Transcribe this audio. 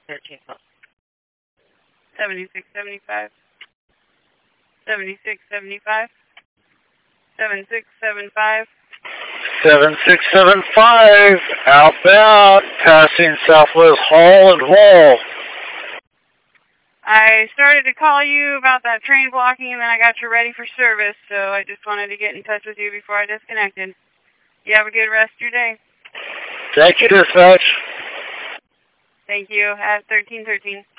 7675. 7675. 7675. 7675, outbound, passing Southwest Hall and Hall. I started to call you about that train blocking and then I got you ready for service, so I just wanted to get in touch with you before I disconnected. You have a good rest of your day. Thank you, dispatch. Thank you. At 1313.